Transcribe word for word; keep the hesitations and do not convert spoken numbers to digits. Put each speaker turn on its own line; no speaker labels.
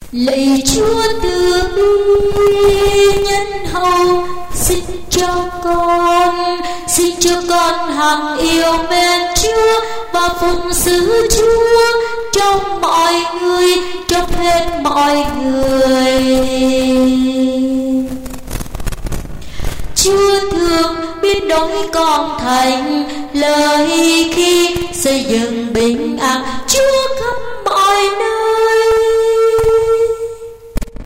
Lạy Chúa từ bi nhân hậu, xin cho con, xin cho con hằng yêu mến Chúa và phụng sự Chúa trong mọi người, trong hết mọi người. Chúa thương biết đổi con thành lời khi xây dựng bình an. Chúa